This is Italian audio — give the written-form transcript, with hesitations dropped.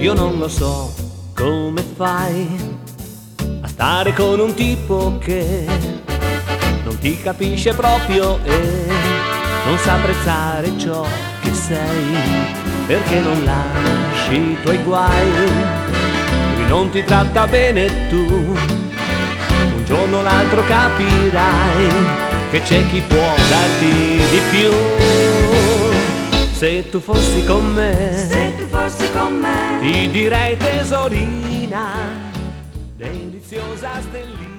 Io non lo so come fai a stare con un tipo che non ti capisce proprio e non sa apprezzare ciò che sei, perché non lasci i tuoi guai. Lui non ti tratta bene, tu un giorno o l'altro capirai che c'è chi può darti di più. Se tu fossi con me, ti direi tesorina, deliziosa stellina.